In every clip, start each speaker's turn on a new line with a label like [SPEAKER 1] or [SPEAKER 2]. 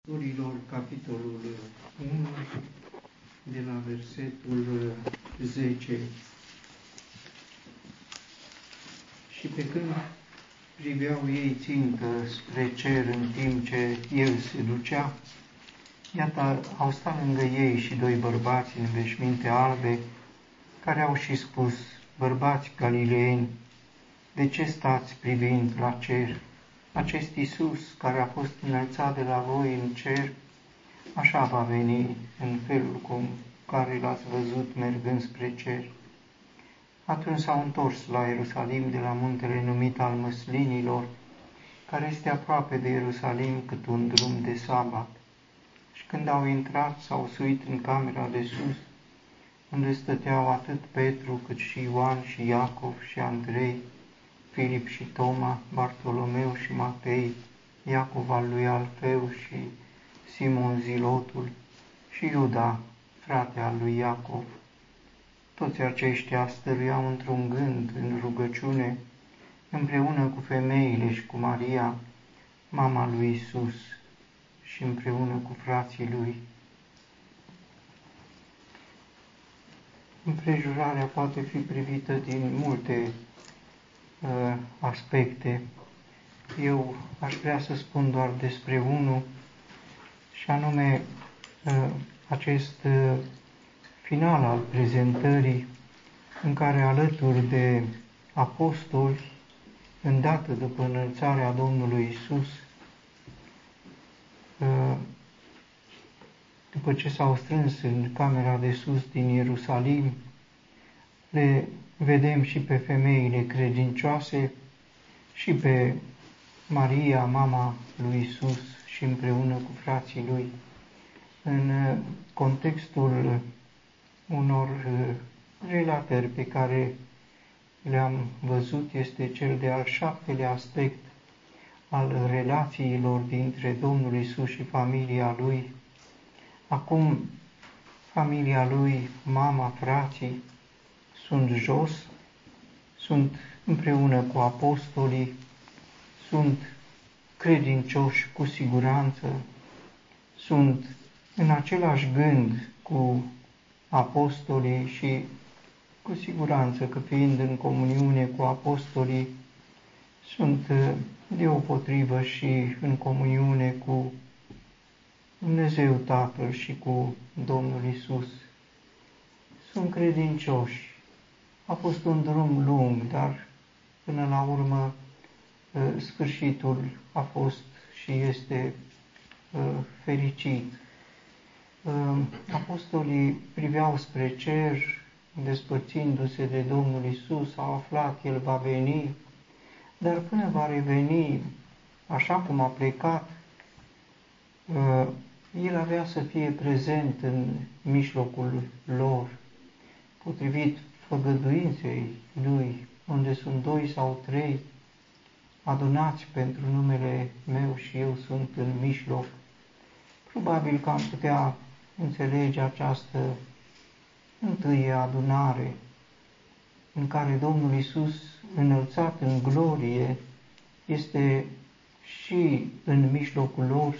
[SPEAKER 1] Scripturilor, capitolul 1, de la versetul 10. Și pe când priveau ei țintă spre cer în timp ce el se ducea, iată, au stat lângă ei și doi bărbați în veșminte albe, care au și spus: bărbați galileeni, de ce stați privind la cer? Acest Iisus, care a fost înălțat de la voi în cer, așa va veni în felul cum care l-ați văzut mergând spre cer. Atunci s-au întors la Ierusalim de la muntele numit al Măslinilor, care este aproape de Ierusalim cât un drum de sabat. Și când au intrat, s-au suit în camera de sus, unde stăteau atât Petru cât și Ioan și Iacov și Andrei, Filip și Toma, Bartolomeu și Matei, Iacov al lui Alfeu și Simon Zilotul și Iuda, frate al lui Iacov. Toți aceștia stăruiau într-un gând în rugăciune, împreună cu femeile și cu Maria, mama lui Iisus, și împreună cu frații lui. Împrejurarea poate fi privită din multe aspecte. Eu aș vrea să spun doar despre unul, și anume acest final al prezentării, în care alături de apostoli, îndată după înălțarea Domnului Iisus, după ce s-au strâns în camera de sus din Ierusalim, le vedem și pe femeile credincioase și pe Maria, mama lui Iisus, și împreună cu frații lui, în contextul unor relatări pe care le-am văzut. Este cel de-al 7-lea aspect al relațiilor dintre Domnul Iisus și familia lui. Acum, familia lui, mama, frații, sunt jos, sunt împreună cu apostolii, sunt credincioși cu siguranță, sunt în același gând cu apostolii și cu siguranță că, fiind în comuniune cu apostolii, sunt deopotrivă și în comuniune cu Dumnezeu Tatăl și cu Domnul Iisus. Sunt credincioși. A fost un drum lung, dar până la urmă sfârșitul a fost și este fericit. Apostolii priveau spre cer, despărțindu-se de Domnul Iisus, au aflat, El va veni, dar până va reveni așa cum a plecat, El avea să fie prezent în mijlocul lor, potrivit făgăduinței Lui, unde sunt 2 sau 3 adunați pentru numele meu și eu sunt în mijloc. Probabil că am putea înțelege această întâie adunare în care Domnul Iisus, înălțat în glorie, este și în mijlocul lor,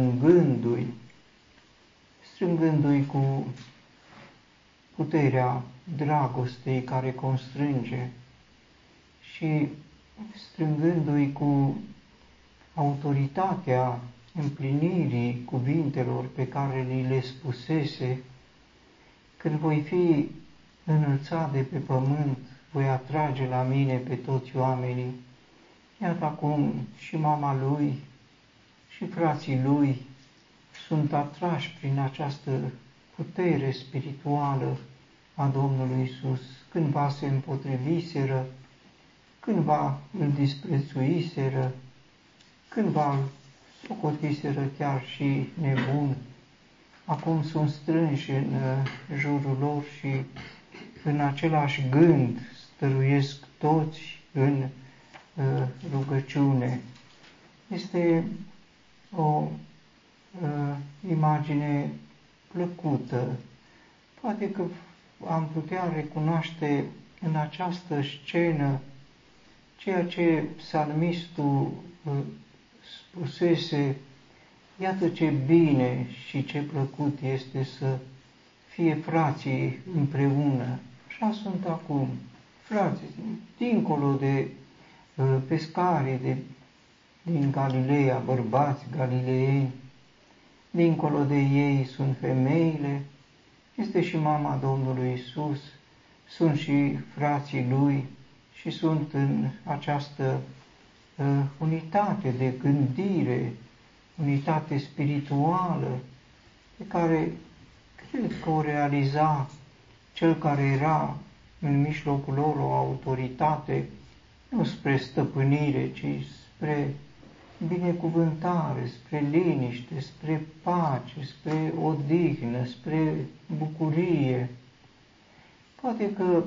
[SPEAKER 1] strângându-i cu puterea dragostei care constrânge și strângându-i cu autoritatea împlinirii cuvintelor pe care li le spusese: când voi fi înălțat de pe pământ, voi atrage la mine pe toți oamenii. Iată acum și mama lui și frații lui sunt atrași prin această putere spirituală a Domnului Iisus. Cândva se împotriviseră, cândva îl disprețuiseră, cândva îl socotiseră chiar și nebun. Acum sunt strânși în jurul lor și în același gând stăruiesc toți în rugăciune. Este o imagine plăcută. Poate că am putea recunoaște în această scenă ceea ce psalmistul spusese Iată ce bine și ce plăcut este să fie frații împreună. Așa sunt acum, frații, dincolo de pescarii din Galileea, bărbați galileeni, dincolo de ei sunt femeile, este și mama Domnului Isus, sunt și frații Lui și sunt în această unitate de gândire, unitate spirituală, pe care cred că o realiza cel care era în mijlocul lor o autoritate, nu spre stăpânire, ci spre binecuvântare, spre liniște, spre pace, spre odihnă, spre bucurie. Poate că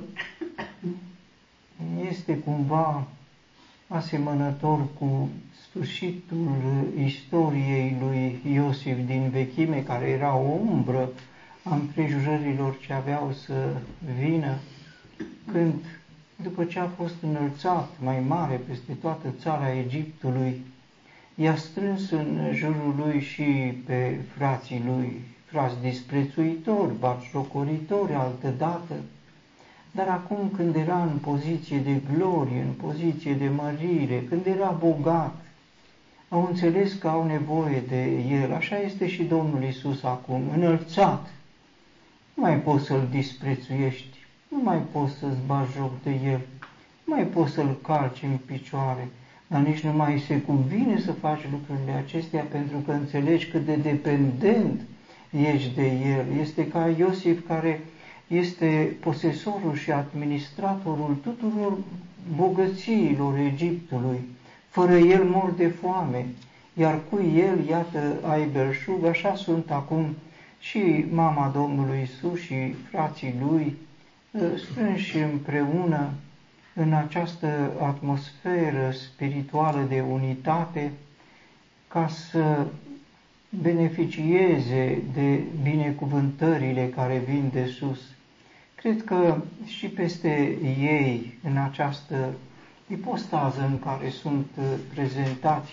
[SPEAKER 1] este cumva asemănător cu sfârșitul istoriei lui Iosif din vechime, care era o umbră a împrejurărilor ce aveau să vină, când, după ce a fost înălțat mai mare peste toată țara Egiptului, i-a strâns în jurul lui și pe frații lui, frați disprețuitori, batjocoritori altădată, dar acum când era în poziție de glorie, în poziție de mărire, când era bogat, au înțeles că au nevoie de el. Așa este și Domnul Iisus acum, înălțat. Nu mai poți să-l disprețuiești, nu mai poți să-ți bagi joc de el, nu mai poți să-l calci în picioare, dar nici nu mai se cuvine să faci lucrurile acestea pentru că înțelegi cât de dependent ești de el. Este ca Iosif, care este posesorul și administratorul tuturor bogățiilor Egiptului. Fără el mor de foame, iar cu el, iată, ai belșug. Așa sunt acum și mama Domnului Isus și frații lui, strânși împreună în această atmosferă spirituală de unitate, ca să beneficieze de binecuvântările care vin de sus. Cred că și peste ei, în această ipostază în care sunt prezentați,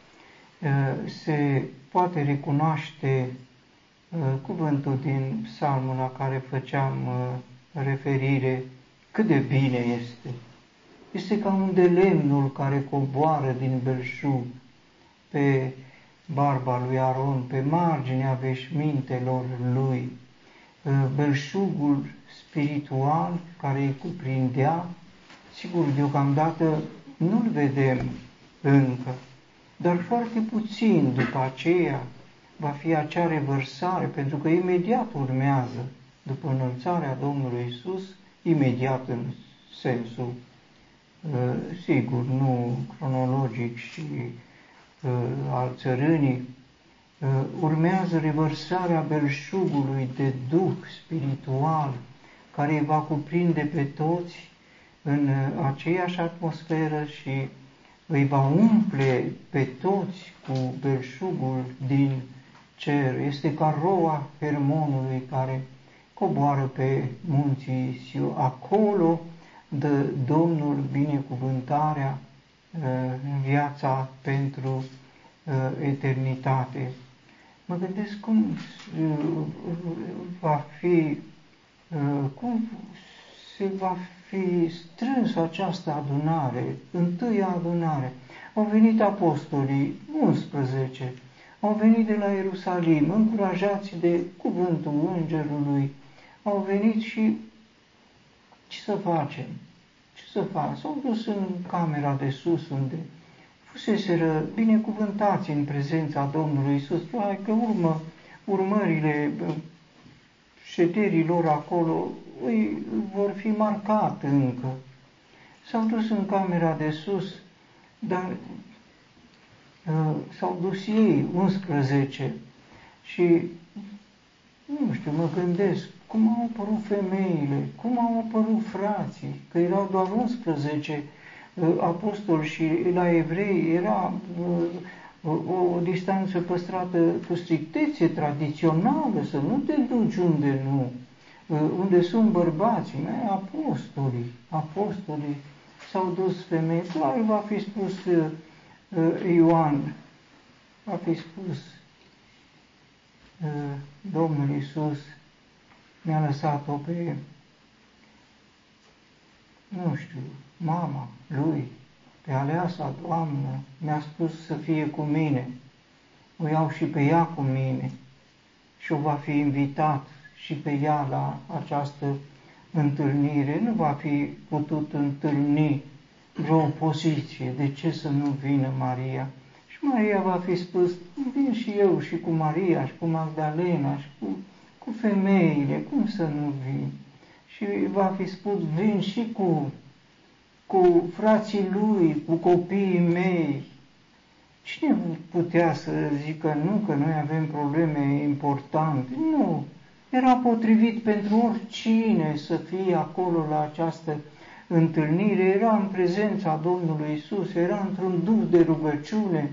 [SPEAKER 1] se poate recunoaște cuvântul din psalmul la care făceam referire, cât de bine este. Este ca un de lemnul care coboară din belșug pe barba lui Aron, pe marginea veșmintelor lui, belșugul spiritual care îi cuprindea. Sigur, deocamdată nu-l vedem încă, dar foarte puțin după aceea va fi acea revărsare, pentru că imediat urmează, după înălțarea Domnului Isus, imediat în sensul, sigur, nu cronologic și al țărânii, urmează revărsarea belșugului de duh spiritual, care îi va cuprinde pe toți în aceeași atmosferă și îi va umple pe toți cu belșugul din cer. Este ca roa Hermonului care coboară pe munții Sion. Acolo dă Domnul binecuvântarea în viața pentru eternitate. Mă gândesc cum va fi, cum se va fi strâns această adunare, întâia adunare. Au venit apostolii, 11, au venit de la Ierusalim, încurajați de cuvântul îngerului, au venit și ce să facem? Ce să fac? S-au dus în camera de sus, unde fuseseră binecuvântați în prezența Domnului Iisus, probabil că urmările șederii lor acolo îi vor fi marcat încă. S-au dus în camera de sus, dar s-au dus ei, 11, și nu știu, mă gândesc, cum au apărut femeile, cum au apărut frații, că erau doar 11 apostoli și la evrei era o distanță păstrată cu strictețe tradițională, să nu te duci unde nu, unde sunt bărbații, apostolii, s-au dus femei, probabil va fi spus Ioan, va fi spus, Domnul Iisus mi-a lăsat-o pe, nu știu, mama Lui, pe aleasa Doamnă, mi-a spus să fie cu mine, o iau și pe ea cu mine și o va fi invitat și pe ea la această întâlnire. Nu va fi putut întâlni vreo opoziție. De ce să nu vină Maria? Și Maria va fi spus, vin și eu și cu Maria și cu Magdalena și cu femeile, cum să nu vin? Și va fi spus, vin și cu frații lui, cu copiii mei. Cine putea să zică nu, că noi avem probleme importante? Nu. Era potrivit pentru oricine să fie acolo la această întâlnire. Era în prezența Domnului Iisus, era într-un duh de rugăciune,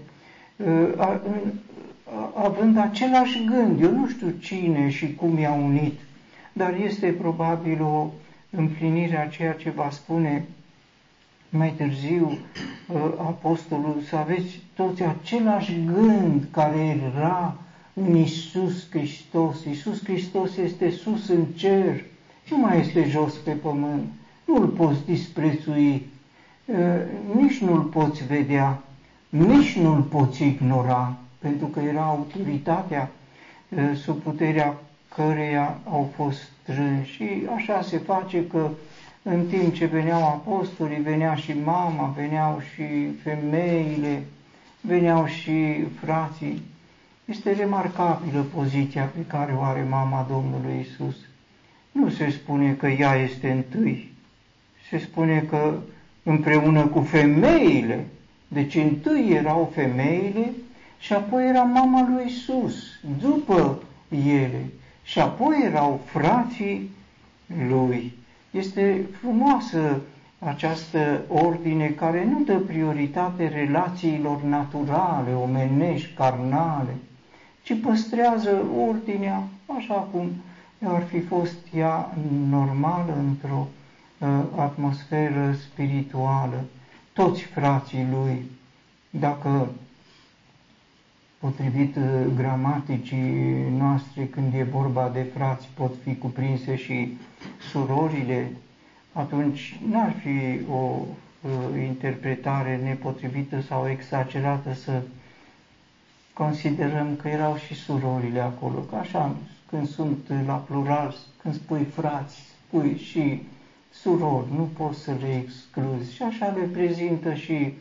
[SPEAKER 1] având același gând. Eu nu știu cine și cum i-a unit, dar este probabil o împlinire a ceea ce va spune mai târziu apostolul, să aveți toți același gând care era în Iisus Hristos. Iisus Hristos este sus în cer, nu mai este jos pe pământ. Nu-L poți disprețui, nici nu-L poți vedea, nici nu-L poți ignora, pentru că era autoritatea sub puterea căreia au fost strânși. Și așa se face că în timp ce veneau apostolii, venea și mama, veneau și femeile, veneau și frații. Este remarcabilă poziția pe care o are mama Domnului Iisus. Nu se spune că ea este întâi, se spune că împreună cu femeile, deci întâi erau femeile și apoi era mama lui Iisus, după ele, și apoi erau frații lui. Este frumoasă această ordine care nu dă prioritate relațiilor naturale, omenești, carnale, ci păstrează ordinea așa cum ar fi fost ea normală într-o atmosferă spirituală. Toți frații lui, dacă potrivit gramaticii noastre, când e vorba de frați, pot fi cuprinse și surorile, atunci n-ar fi o interpretare nepotrivită sau exagerată să considerăm că erau și surorile acolo, că așa, când sunt la plural, când spui frați, spui și surori, nu poți să le excluzi. Și așa le prezintă și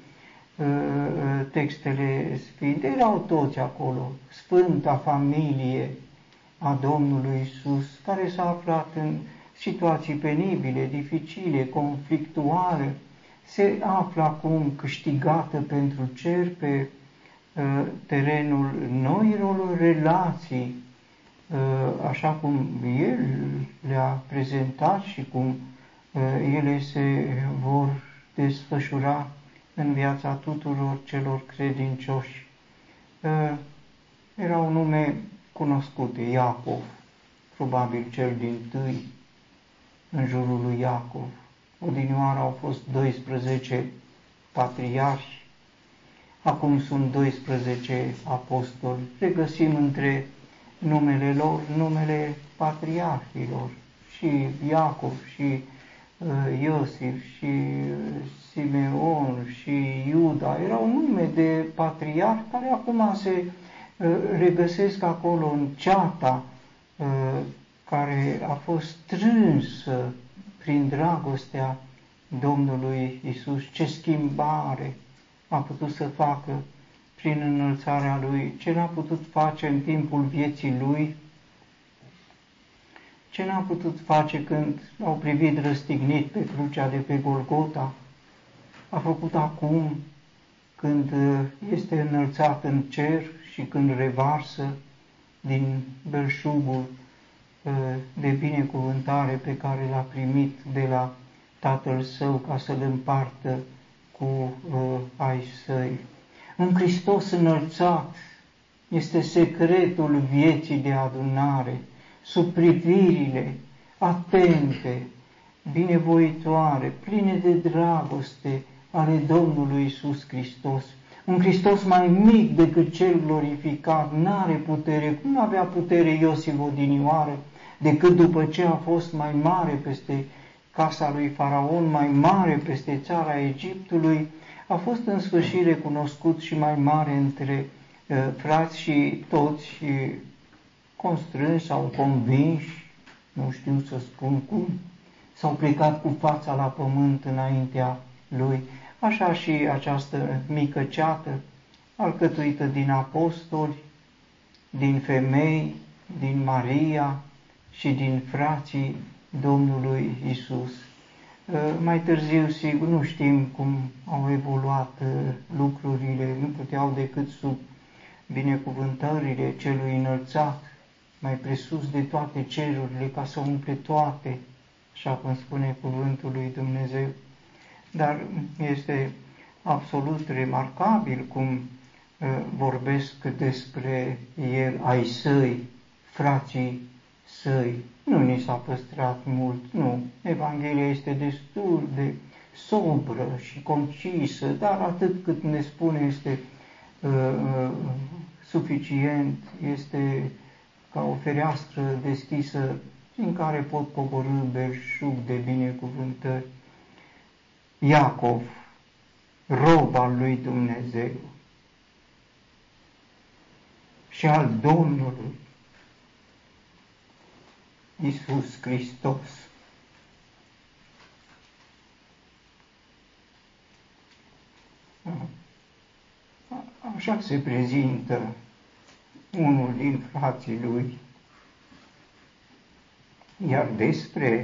[SPEAKER 1] textele sfinte. Erau toți acolo, sfânta familie a Domnului Iisus, care s-a aflat în situații penibile, dificile, conflictuale, se află acum câștigată pentru cer pe terenul noilor relații, așa cum El le-a prezentat și cum ele se vor desfășura în viața tuturor celor credincioși. Era un nume cunoscut, Iacov, probabil cel dintâi în jurul lui Iacov. Odinioară au fost 12 patriarhi, acum sunt 12 apostoli. Regăsim între numele lor numele patriarhilor, și Iacov, și Iosif, și Simeon, și Iuda. Erau nume de patriarhi care acum se regăsesc acolo în ceata care a fost strânsă prin dragostea Domnului Iisus. Ce schimbare a putut să facă prin înălțarea Lui, ce n-a putut face în timpul vieții Lui, ce n-a putut face când l-au privit răstignit pe crucea de pe Golgota, a făcut acum când este înălțat în cer și când revarsă din belșugul de binecuvântare pe care l-a primit de la Tatăl Său ca să-l împartă cu ai Săi. În Hristos înălțat este secretul vieții de adunare, sub privirile atente, binevoitoare, pline de dragoste ale Domnului Iisus Hristos. Un Hristos mai mic decât cel glorificat, n-are putere, cum avea putere Iosif odinioară, decât după ce a fost mai mare peste casa lui Faraon, mai mare peste țara Egiptului, a fost în sfârșit recunoscut și mai mare între frați și toți constrânși sau convinși, nu știu să spun cum, s-au plecat cu fața la pământ înaintea lui. Așa și această mică ceată, alcătuită din apostoli, din femei, din Maria și din frații Domnului Isus. Mai târziu, sigur, nu știm cum au evoluat lucrurile, nu puteau decât sub binecuvântările celui înălțat, mai presus de toate cerurile, ca să umple toate, așa cum spune cuvântul lui Dumnezeu. Dar este absolut remarcabil cum vorbesc despre el, ai săi, frații săi. Nu ni s-a păstrat mult, nu. Evanghelia este destul de sobră și concisă, dar atât cât ne spune este suficient, este ca o fereastră deschisă în care pot coborî belșug de binecuvântări. Iacov, rob al lui Dumnezeu și al Domnului Iisus Hristos. Așa se prezintă unul din frații lui, iar despre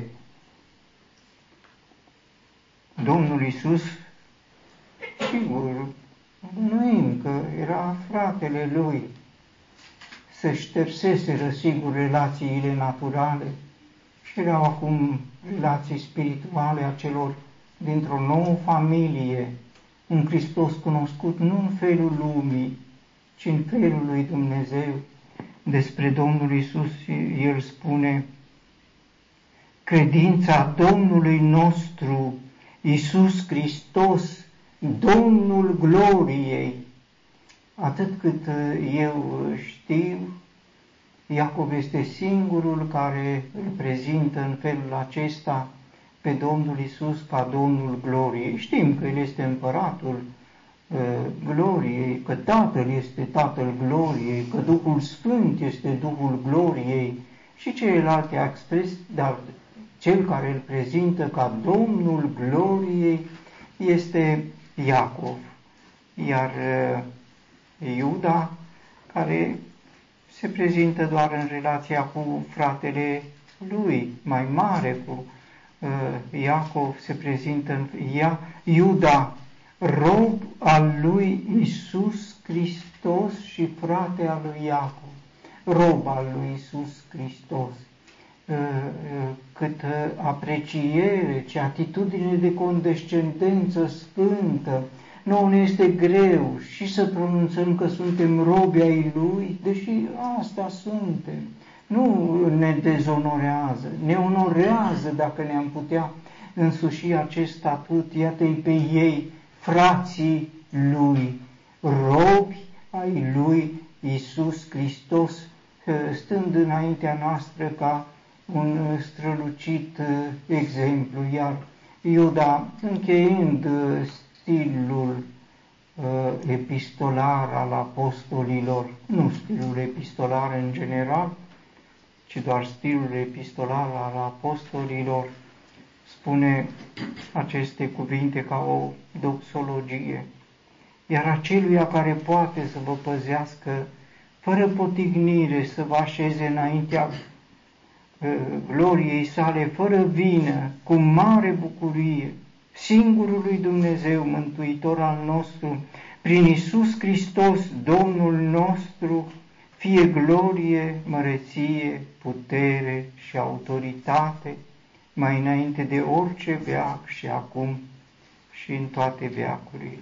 [SPEAKER 1] Domnul Iisus, sigur, bănuim că era fratele lui, se șterseseră, sigur, relațiile naturale și erau acum relații spirituale a celor dintr-o nouă familie, un Hristos cunoscut nu în felul lumii, ci în felul lui Dumnezeu. Despre Domnul Iisus el spune: credința Domnului nostru Iisus Hristos, Domnul gloriei. Atât cât eu știu, Iacov este singurul care îl prezintă în felul acesta pe Domnul Iisus ca Domnul gloriei. Știm că El este împăratul gloriei, că Tatăl este Tatăl gloriei, că Duhul Sfânt este Duhul gloriei și celelalte expresii, dar cel care îl prezintă ca Domnul gloriei este Iacov. Iar Iuda, care se prezintă doar în relația cu fratele lui, mai mare cu Iacov, se prezintă în Iuda, rob al lui Iisus Hristos și frate al lui Iacov, rob al lui Iisus Hristos. Cât apreciere, ce atitudine de condescendență sfântă. Nouă ne este greu și să pronunțăm că suntem robi ai Lui, deși asta suntem. Nu ne dezonorează, ne onorează dacă ne-am putea însuși acest statut. Iată-i pe ei, frații Lui, robi ai Lui Iisus Hristos, stând înaintea noastră ca un strălucit exemplu. Iar Iuda, încheiind stilul epistolar al apostolilor, nu stilul epistolar în general, ci doar stilul epistolar al apostolilor, spune aceste cuvinte ca o doxologie. Iar aceluia care poate să vă păzească fără potignire, să vă așeze înaintea gloriei sale, fără vină, cu mare bucurie, singurului Dumnezeu, Mântuitor al nostru, prin Iisus Hristos, Domnul nostru, fie glorie, măreție, putere și autoritate, mai înainte de orice veac și acum și în toate veacurile.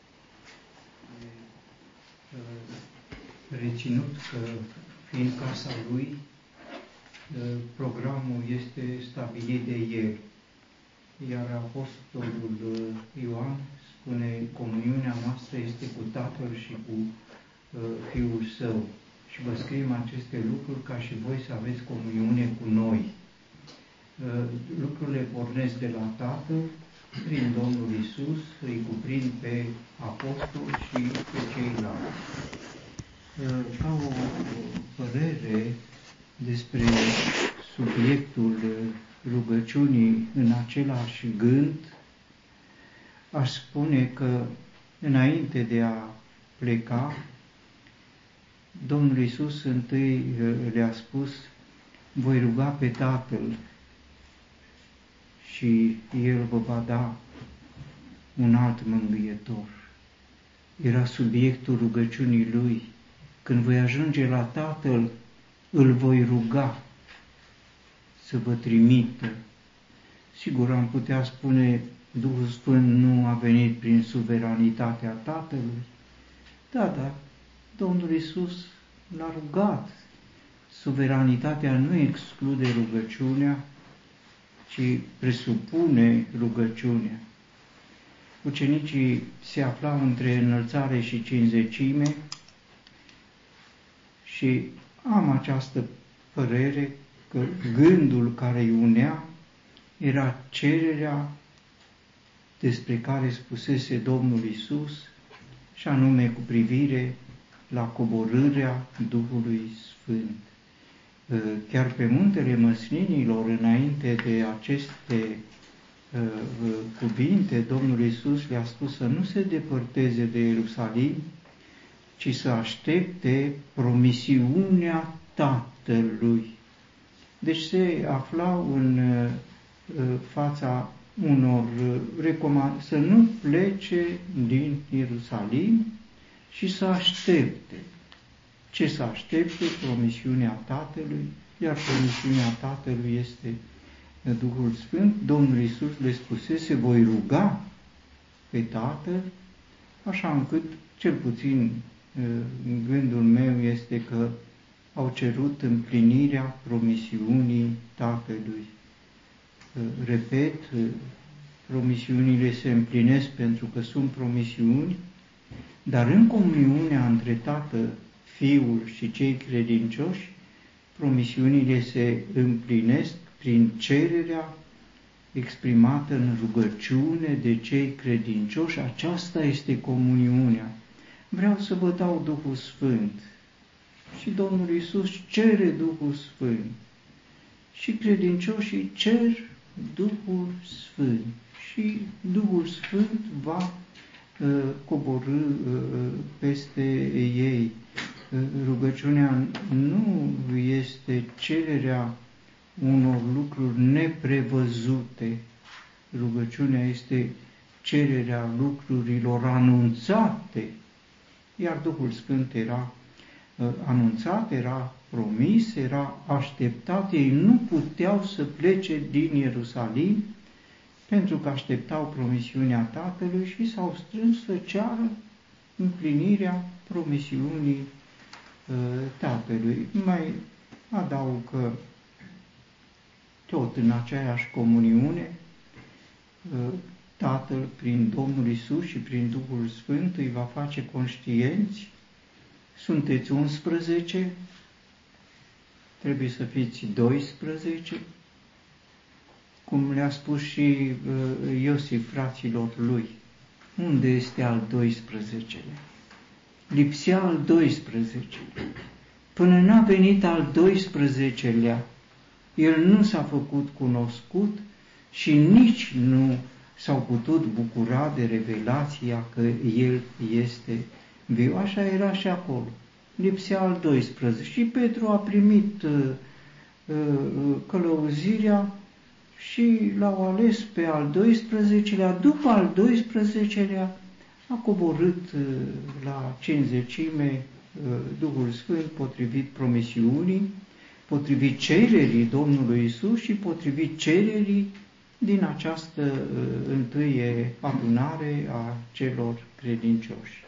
[SPEAKER 1] Reținut că, fiind casa lui, programul este stabilit de el, iar apostolul Ioan spune, comuniunea noastră este cu Tatăl și cu Fiul Său. Și vă scriem aceste lucruri ca și voi să aveți comuniune cu noi. Lucrurile pornesc de la Tatăl, prin Domnul Iisus, îi cuprind pe apostoli și pe ceilalți. Ca o părere despre subiectul rugăciunii în același gând, aș spune că înainte de a pleca, Domnul Iisus întâi le-a spus: voi ruga pe Tatăl și El vă va da un alt mângâietor. Era subiectul rugăciunii Lui. Când voi ajunge la Tatăl, îl voi ruga să vă trimită. Sigur, am putea spune, Duhul Sfânt nu a venit prin suveranitatea Tatălui. Da, dar Domnul Iisus l-a rugat. Suveranitatea nu exclude rugăciunea, ci presupune rugăciunea. Ucenicii se aflau între înălțare și cinzecime și am această părere că gândul care îi unea era cererea despre care spusese Domnul Iisus, și anume cu privire la coborârea Duhului Sfânt. Chiar pe muntele Măslinilor, înainte de aceste cuvinte, Domnul Iisus le-a spus să nu se depărteze de Ierusalim, ci să aștepte promisiunea Tatălui. Deci se aflau în fața unor recomandări să nu plece din Ierusalim și să aștepte. Ce să aștepte? Promisiunea Tatălui, iar promisiunea Tatălui este Duhul Sfânt. Domnul Iisus le spusese: voi ruga pe Tatăl, așa încât, cel puțin gândul meu este că au cerut împlinirea promisiunii Tatălui. Repet, promisiunile se împlinesc pentru că sunt promisiuni, dar în comuniunea între Tată, Fiul și cei credincioși, promisiunile se împlinesc prin cererea exprimată în rugăciune de cei credincioși. Aceasta este comuniunea. Vreau să vă dau Duhul Sfânt. Și Domnul Iisus cere Duhul Sfânt. Și credincioșii cer Duhul Sfânt. Și Duhul Sfânt va coborî peste ei. Rugăciunea nu este cererea unor lucruri neprevăzute. Rugăciunea este cererea lucrurilor anunțate, iar Duhul Sfânt era anunțat, era promis, era așteptat. Ei nu puteau să plece din Ierusalim pentru că așteptau promisiunea Tatălui și s-au strâns să ceară împlinirea promisiunii Tatălui. Mai adaug că tot în aceeași comuniune, Tatăl, prin Domnul Iisus și prin Duhul Sfânt, îi va face conștienți. Sunteți 11, trebuie să fiți 12, cum le-a spus și Iosif fraților lui. Unde este al 12-lea? Lipsea al 12-lea. Până n-a venit al 12-lea, el nu s-a făcut cunoscut și nici nu s-au putut bucura de revelația că el este viu. Așa era și acolo. Lipsea al 12 și Petru a primit călăuzirea și l-au ales pe al 12-lea. După al 12-lea a coborât la cinzecime Duhul Sfânt potrivit promisiunii, potrivit cererii Domnului Iisus și potrivit cererii din această întâie adunare a celor credincioși.